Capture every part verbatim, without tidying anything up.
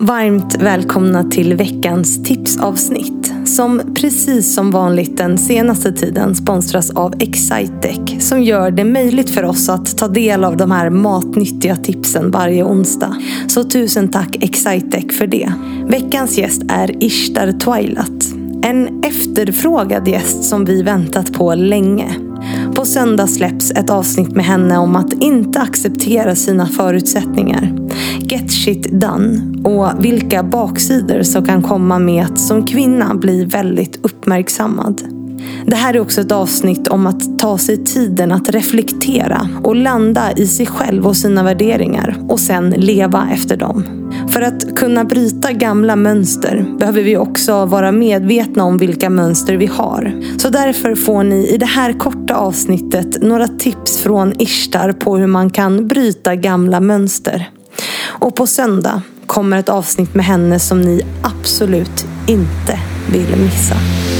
Varmt välkomna till veckans tipsavsnitt som precis som vanligt den senaste tiden sponsras av Excitec som gör det möjligt för oss att ta del av de här matnyttiga tipsen varje onsdag. Så tusen tack Excitec för det. Veckans gäst är Ishtar Toilat, en efterfrågad gäst som vi väntat på länge. På söndag släpps ett avsnitt med henne om att inte acceptera sina förutsättningar. Get shit done och vilka baksidor som kan komma med att som kvinna bli väldigt uppmärksammad. Det här är också ett avsnitt om att ta sig tiden att reflektera och landa i sig själv och sina värderingar och sen leva efter dem. För att kunna bryta gamla mönster behöver vi också vara medvetna om vilka mönster vi har. Så därför får ni i det här korta avsnittet några tips från Ishtar på hur man kan bryta gamla mönster. Och på söndag kommer ett avsnitt med henne som ni absolut inte vill missa.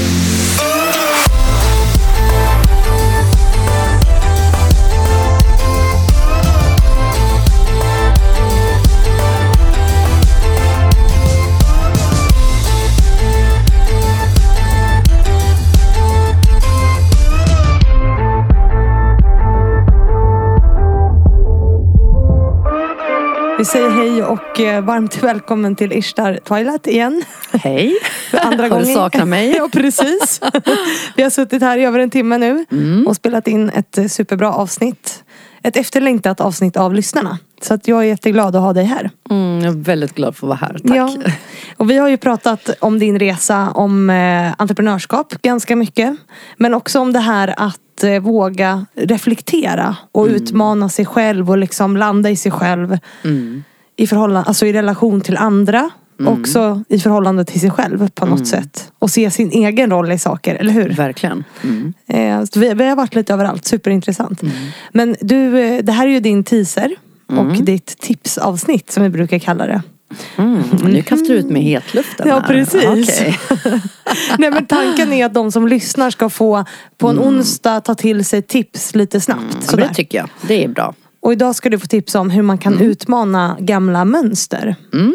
Vi säger hej och varmt välkommen till Ishtar Toilat igen. Hej. Andra gången. Har du saknat mig? Ja, precis. Vi har suttit här i över en timme nu mm. och spelat in ett superbra avsnitt. Ett efterlängtat avsnitt av lyssnarna. Så att jag är jätteglad att ha dig här. Mm, jag är väldigt glad för att vara här, tack. Ja. Och vi har ju pratat om din resa, om eh, entreprenörskap ganska mycket. Men också om det här att eh, våga reflektera och mm. utmana sig själv och liksom landa i sig själv. Mm. I förhållande, alltså i relation till andra. Mm. Också i förhållande till sig själv på något mm. sätt. Och se sin egen roll i saker, eller hur? Verkligen. Mm. Eh, så vi, vi har varit lite överallt, superintressant. Mm. Men du, eh, det här är ju din teaser. Mm. Och ditt tipsavsnitt som vi brukar kalla det. Mm. Nu kastar du ut med hetluften. Ja, precis. Okay. Nej, men tanken är att de som lyssnar ska få på en mm. onsdag ta till sig tips lite snabbt. Mm. Ja, det tycker jag. Det är bra. Och idag ska du få tips om hur man kan mm. utmana gamla mönster. Mm.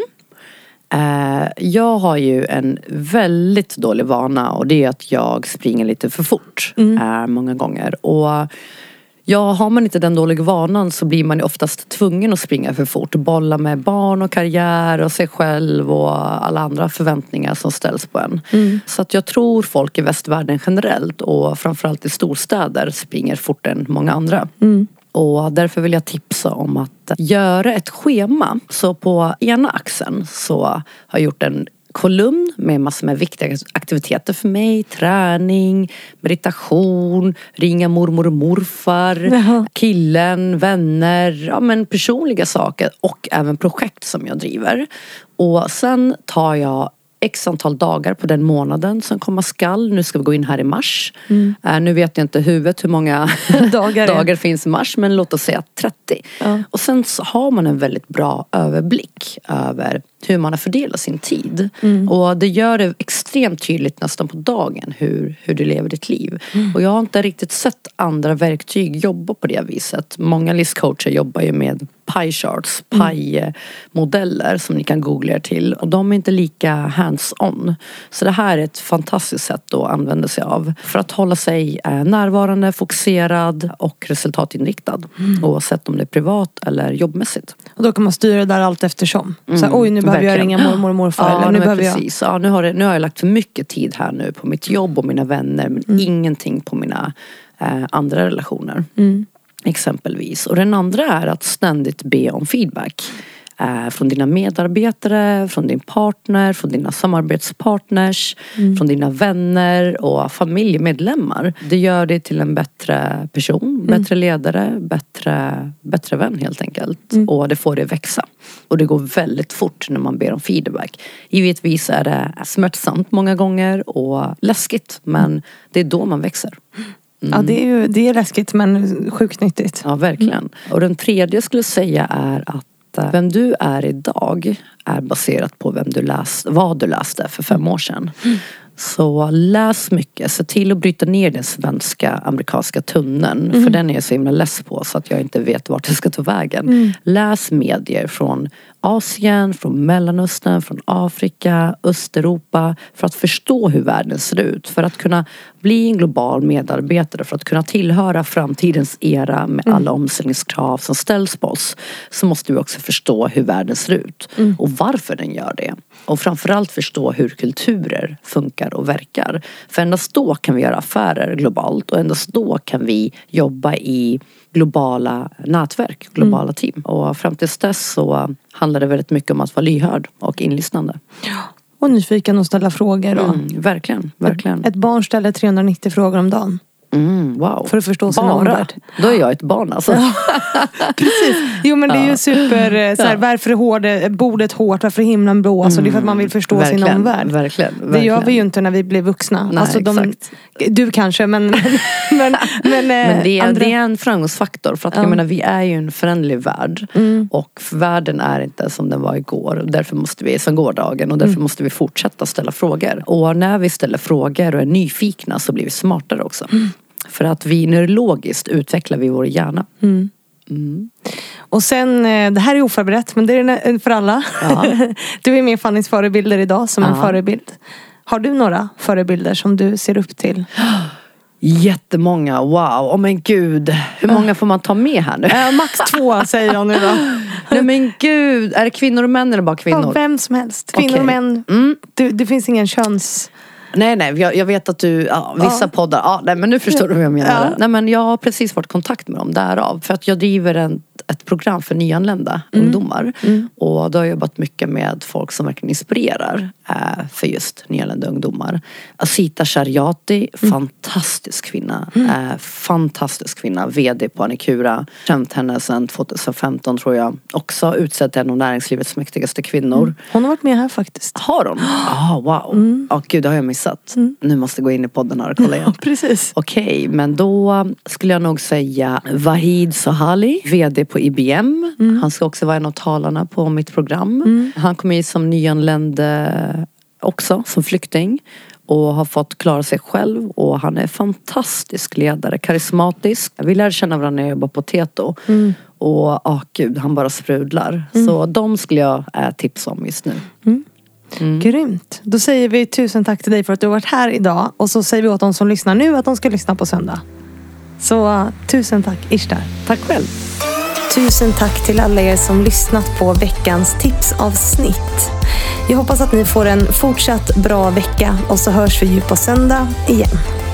Uh, jag har ju en väldigt dålig vana och det är att jag springer lite för fort mm. uh, många gånger. Och ja, har man inte den dåliga vanan så blir man ju oftast tvungen att springa för fort. Bolla med barn och karriär och sig själv och alla andra förväntningar som ställs på en. Mm. Så att jag tror folk i västvärlden generellt och framförallt i storstäder springer fortare än många andra. Mm. Och därför vill jag tipsa om att göra ett schema. Så på ena axeln så har jag gjort en kolumn med massor med viktiga aktiviteter för mig. Träning, meditation, ringa mormor och morfar, Jaha. killen, vänner, ja men personliga saker och även projekt som jag driver. Och sen tar jag x antal dagar på den månaden som kommer skall. Nu ska vi gå in här i mars. Mm. Uh, nu vet jag inte i huvudet hur många dagar, dagar finns i mars. Men låt oss säga trettio. Ja. Och sen så har man en väldigt bra överblick över hur man har fördelat sin tid. Mm. Och det gör det extremt tydligt nästan på dagen hur, hur du lever ditt liv. Mm. Och jag har inte riktigt sett andra verktyg jobba på det viset. Många listcoacher jobbar ju med pie charts, pie-modeller som ni kan googla er till. Och de är inte lika hands-on. Så det här är ett fantastiskt sätt att använda sig av. För att hålla sig närvarande, fokuserad och resultatinriktad. Mm. Oavsett om det är privat eller jobbmässigt. Och då kan man styra där allt eftersom. Mm. Så, oj, nu behöver jag ringa mormor och morfar. Ja, eller nu behöver precis. Jag... Ja, nu, har det, nu har jag lagt för mycket tid här nu på mitt jobb och mina vänner. Men mm. ingenting på mina eh, andra relationer. Mm. Exempelvis. Och den andra är att ständigt be om feedback. Eh, från dina medarbetare, från din partner, från dina samarbetspartners, mm. från dina vänner och familjemedlemmar. Det gör dig till en bättre person, mm. bättre ledare, bättre, bättre vän helt enkelt. Mm. Och det får dig växa. Och det går väldigt fort när man ber om feedback. Givetvis är det smärtsamt många gånger och läskigt, men det är då man växer. Mm. Ja, det är ju det är läskigt men sjukt nyttigt. Ja, verkligen. Mm. Och den tredje skulle säga är att vem du är idag är baserat på vem du läst, vad du läste för fem år sedan. Mm. Så läs mycket. Se till att bryta ner den svenska amerikanska tunneln. Mm. För den är jag så himla less på så att jag inte vet vart jag ska ta vägen. Mm. Läs medier från Asien, från Mellanöstern, från Afrika, Östeuropa. För att förstå hur världen ser ut. För att kunna bli en global medarbetare. För att kunna tillhöra framtidens era med mm. alla omställningskrav som ställs på oss. Så måste vi också förstå hur världen ser ut. Mm. Och varför den gör det. Och framförallt förstå hur kulturer funkar och verkar. För endast då kan vi göra affärer globalt. Och endast då kan vi jobba i globala nätverk, globala mm. team. Och fram tills dess så handlar det väldigt mycket om att vara lyhörd och inlyssnande. Ja. Och nyfiken och ställa frågor. Och mm, verkligen, verkligen. Ett, ett barn ställer trehundranittio frågor om dagen. Mm, wow. För att förstå sin Bara. omvärld. Då är jag ett barn alltså. Ja. Precis. Jo men det är ju super så här, ja. Varför är hårde, bordet hårt, varför är himlen blå? Alltså, mm. det är för att man vill förstå verkligen, sin omvärld. Verkligen, verkligen. Det gör vi ju inte när vi blir vuxna. Nej, alltså, de, du kanske men men, men, men, men det, är, andra... det är en framgångsfaktor. För att ja. jag menar, vi är ju en förändlig värld. Mm. Och världen är inte som den var igår. Och därför måste vi, som gårdagen. Och därför mm. måste vi fortsätta ställa frågor. Och när vi ställer frågor och är nyfikna så blir vi smartare också. Mm. För att vi neurologiskt utvecklar vi vår hjärna. Mm. Mm. Och sen, det här är oförberett men det är för alla. Ja. Du är med Fannys förebilder idag som ja. en förebild. Har du några förebilder som du ser upp till? Jättemånga, wow, åh oh, men gud. Hur många får man ta med här nu? Äh, max två säger jag nu då. Nej men gud, är det kvinnor och män eller bara kvinnor? Ja, vem som helst, kvinnor och okay. män. Mm. Du, det finns ingen köns... Nej, nej, jag, jag vet att du, ja, vissa ja. poddar, ja, nej, men nu förstår du vad jag menar. Ja. Nej, men jag har precis varit i kontakt med dem därav. För att jag driver en, ett program för nyanlända mm. ungdomar. Mm. Och då har jag jobbat mycket med folk som verkligen inspirerar äh, för just nyanlända ungdomar. Asita Shariati, mm. fantastisk kvinna. Mm. Äh, fantastisk kvinna, vd på Annikura. Känt henne sedan tjugohundrafemton tror jag. Också utsedd till en av näringslivets mäktigaste kvinnor. Mm. Hon har varit med här faktiskt. Har hon? Ja, oh, wow. Mm. Oh, gud, det har jag missat. Mm. Nu måste jag gå in i podden här och kolla igen. Ja, precis. Okej, okay, men då skulle jag nog säga Vahid Sohali, vd på I B M. Mm. Han ska också vara en av talarna på mitt program. Mm. Han kom hit som nyanländ också, som flykting. Och har fått klara sig själv. Och han är fantastisk ledare, karismatisk. Vi lärde känna varandra när jag jobbade på Teto. Mm. Och ah, gud, han bara sprudlar. Mm. Så de skulle jag äh, tipsa om just nu. Mm. Mm. Grymt. Då säger vi tusen tack till dig för att du har varit här idag. Och så säger vi åt de som lyssnar nu att de ska lyssna på söndag. Så uh, tusen tack Ishtar. Tack själv. Tusen tack till alla er som lyssnat på veckans tipsavsnitt. Jag hoppas att ni får en fortsatt bra vecka. Och så hörs vi ju på söndag igen.